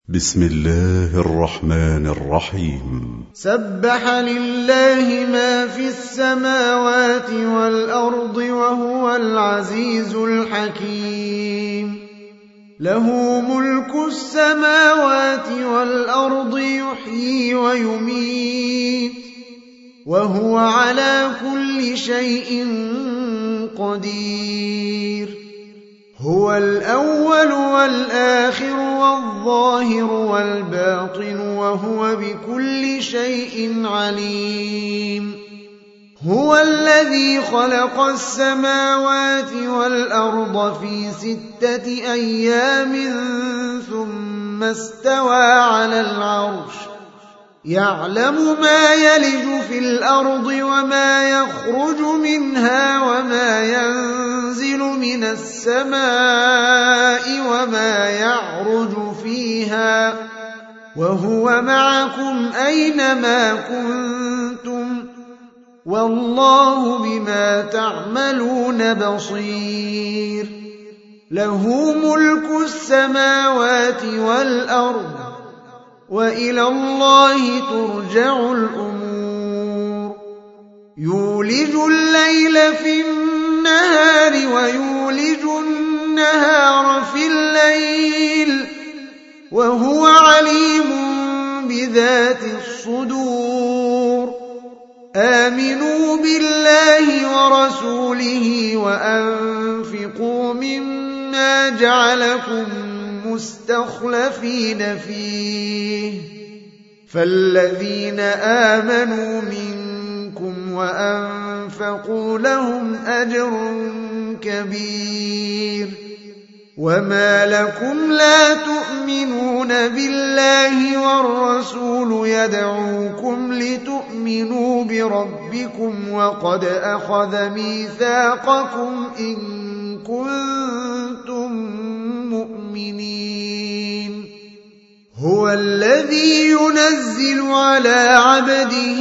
بسم الله الرحمن الرحيم. سبح لله ما في السماوات والأرض وهو العزيز الحكيم. له ملك السماوات والأرض يحيي ويميت وهو على كل شيء قدير. هو الأول والآخر والظاهر والباطن وهو بكل شيء عليم. هو الذي خلق السماوات والأرض في 6 أيام ثم استوى على العرش يعلم ما يلج في الأرض وما يخرج منها وما ينزل من السماء وما يعرج فيها وهو معكم أينما كنتم والله بما تعملون بصير. له ملك السماوات والأرض وإلى الله ترجع الأمور. يولج الليل في النهار ويولج النهار في الليل وهو عليم بذات الصدور. آمنوا بالله ورسوله وأنفقوا مما جعلكم مستخلفين فيه فالذين آمنوا منكم وأنفقوا لهم أجر كبير. وما لكم لا تؤمنون بالله والرسول يدعوكم لتؤمنوا بربكم وقد أخذ ميثاقكم إن كنتم مؤمنين. هو الذي ينزل على عبده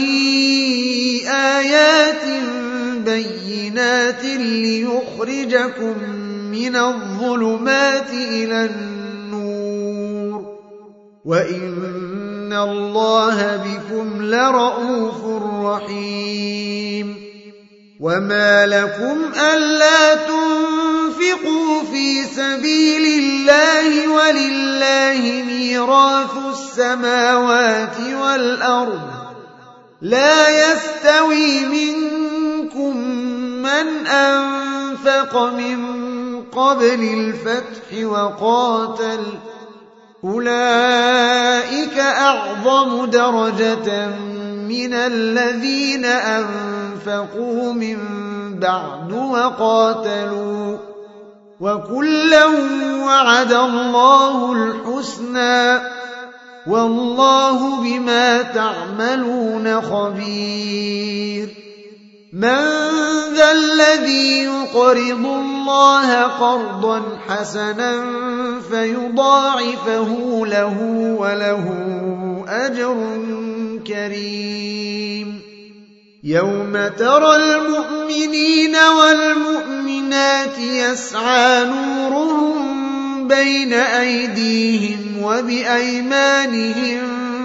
آيات بينات ليخرجكم من الظلمات إلى النور وإن الله بكم لرءوف رحيم. وما لكم ألا تنفقوا في سبيل الله ولله ميراث السماوات والأرض لا يستوي منكم من أنفق من قبل الفتح وقاتل أولئك أعظم درجة من الذين أنفقوا من بعد وقاتلوا وكلا وعد الله الحسنى والله بما تعملون خبير. من ذا الذي يقرض الله قرضا حسنا فيضاعفه له وله أجر كريم. يوم ترى المؤمنين والمؤمنات يسعى نورهم بين أيديهم وبأيمانهم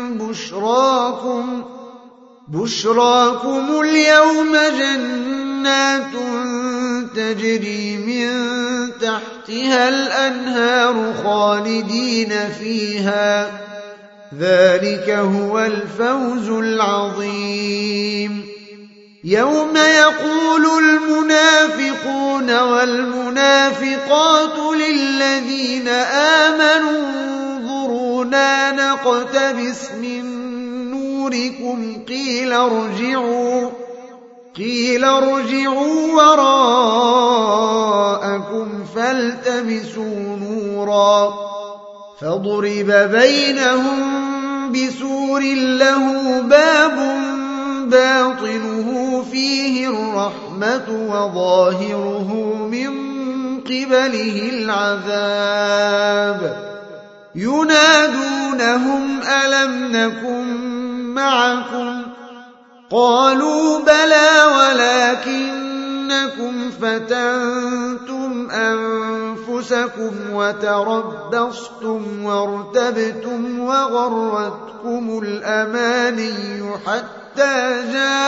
بشراكم اليوم جنات تجري من تحتها الأنهار خالدين فيها ذلك هو الفوز العظيم. يوم يقول المنافقون والمنافقات للذين آمنوا انظرونا نقتبس من نوركم قيل ارجعوا وراءكم فالتمسوا نورا فضرب بينهم بسور له باب باطنه فيه الرحمة وظاهره من قبله العذاب. ينادونهم ألم نكن معكم قالوا بلى ولكنكم فتنتم أنفسكم أنفسكم وتربصتم وارتبتم وغرتكم الأماني حتى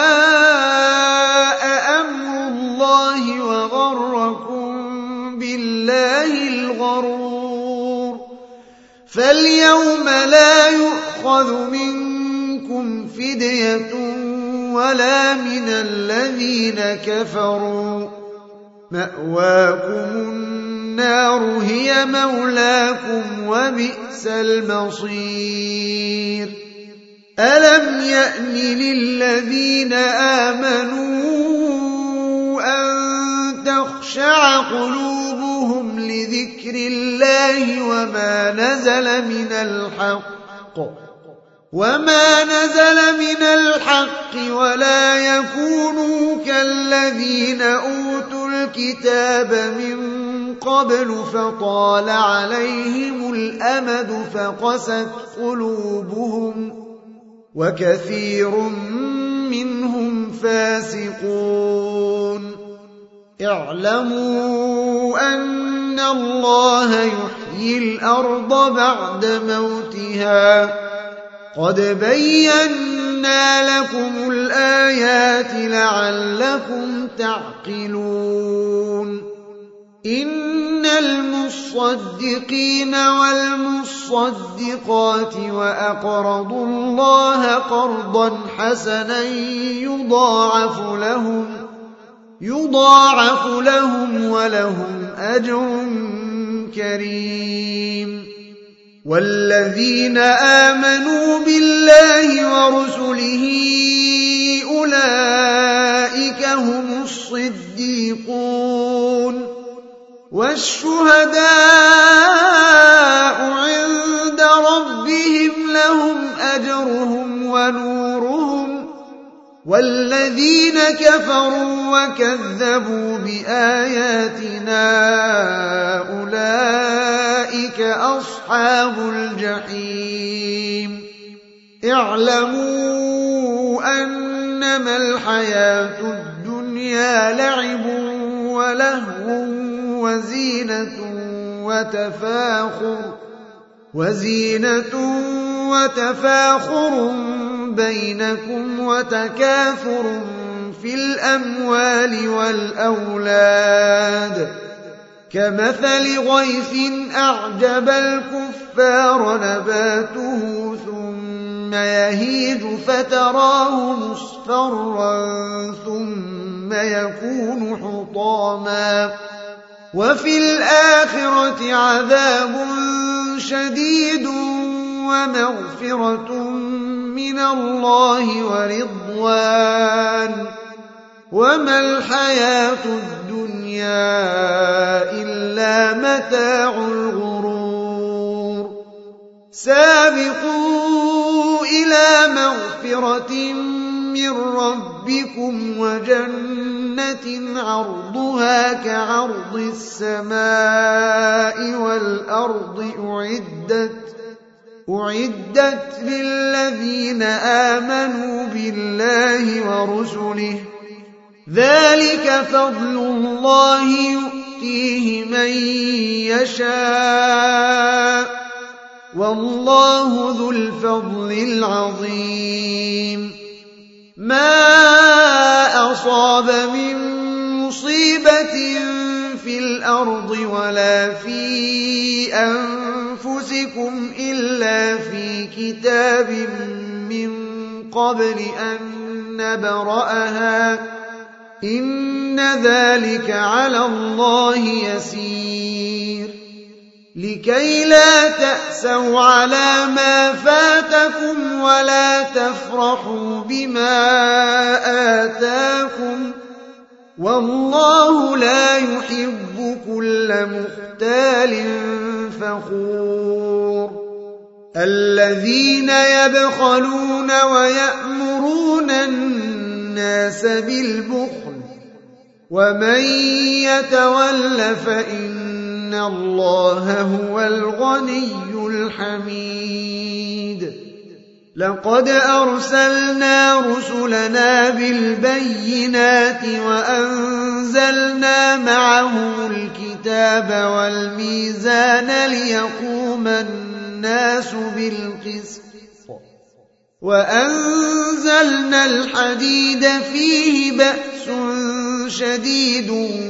جاء أمر الله وغركم بالله الغرور فاليوم لا يؤخذ منكم فدية ولا من الذين كفروا مأواكم النار هي مولاكم وبئس المصير ألم يأن للذين آمنوا أن تخشع قلوبهم لذكر الله وما نزل من الحق ولا يكونوا كالذين أوتوا الكتاب من قبل فطال عليهم الأمد فقست قلوبهم وكثير منهم فاسقون اعلموا أن الله يحيي الأرض بعد موتها قد بينا لكم الآيات لعلكم تعقلون إن المصدقين والمصدقات وأقرضوا الله قرضا حسنا يضاعف لهم ولهم أجر كريم والذين آمنوا بالله ورسله أولئك هم الصديقون والشهداء عند ربهم لهم أجرهم ونورهم والذين كفروا وكذبوا بآياتنا أولئك أصحاب الجحيم اعلموا أنما الحياة الدنيا لعب ولهو وزينة وتفاخر بينكم وتكاثر في الأموال والأولاد كمثل غيث أعجب الكفار نباته ثم يهيج فتراه مصفرا ثم يكون حطاما وفي الآخرة عذاب شديد ومغفرة من الله ورضوان وما الحياة الدنيا إلا متاع الغرور سابقوا إلى مغفرة من ربكم وجنة عرضها كعرض السماء والأرض أعدت للذين آمنوا بالله ورسله ذلك فضل الله يؤتيه من يشاء والله ذو الفضل العظيم ما أصاب من مصيبة في الأرض ولا في أنفسكم إلا في كتاب من قبل أن نبرأها إن ذلك على الله يسير لكي لا تأسوا على ما فاتكم ولا تفرحوا بما آتاكم والله لا يحب كل مختال فخور الذين يبخلون ويأمرون الناس بالبخل ومن يتول فإن الله هو الغني الحميد لقد أرسلنا رسلنا بالبينات وأنزلنا معهم الكتاب الكتاب والميزان ليقوم الناس بالقسط وأنزلنا الحديد فيه بأس شديد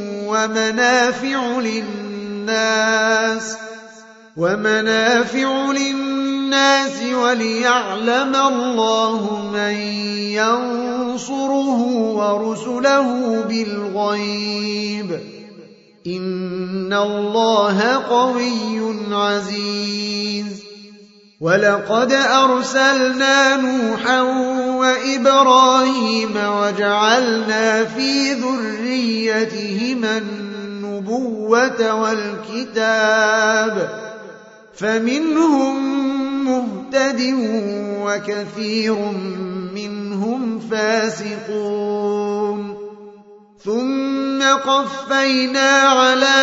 ومنافع للناس وليعلم الله من ينصره ورسله بالغيب إن الله قوي عزيز ولقد أرسلنا نوحا وإبراهيم وجعلنا في ذريتهما النبوة والكتاب فمنهم مهتد وكثير منهم فاسقون ثم قفينا على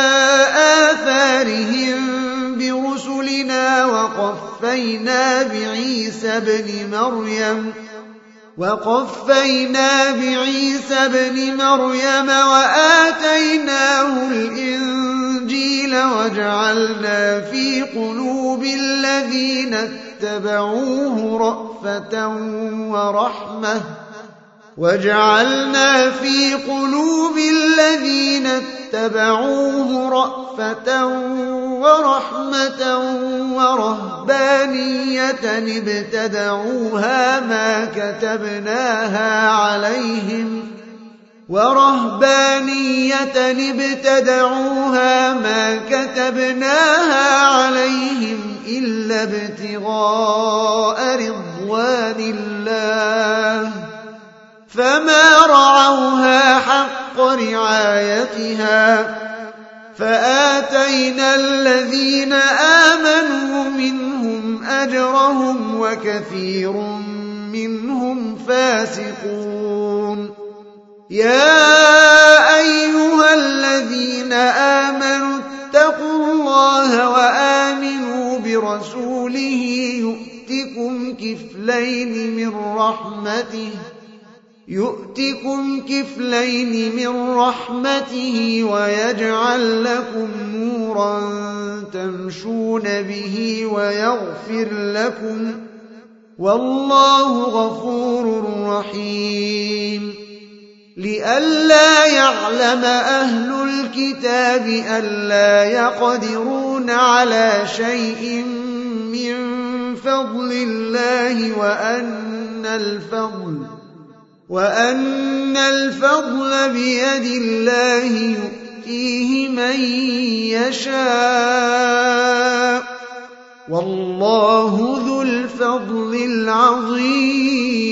آثارهم برسلنا وقفينا بعيسى ابن مريم وآتيناه الإنجيل وجعلنا في قلوب الذين اتبعوه رأفة ورحمة ورهبانية ابتدعوها ما كتبناها عليهم إلا ابتغاء رضوان الله فما رعوها حق رعايتها فآتينا الذين آمنوا منهم أجرهم وكثير منهم فاسقون يا أيها الذين آمنوا اتقوا الله وآمنوا برسوله يؤتكم كفلين من رحمته ويجعل لكم نورا تمشون به ويغفر لكم والله غفور رحيم لئلا يعلم أهل الكتاب ألا يقدرون على شيء من فضل الله وأن الفضل بيد الله يؤتيه من يشاء والله ذو الفضل العظيم